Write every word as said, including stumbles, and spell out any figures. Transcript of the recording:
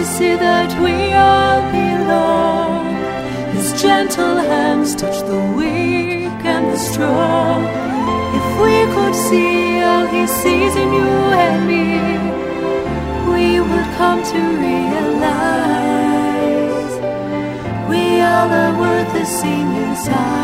see that we all belong. His gentle hands touch the weak and the strong. If we could see all he sees in you and me, we would come to realize we all are worth the same inside.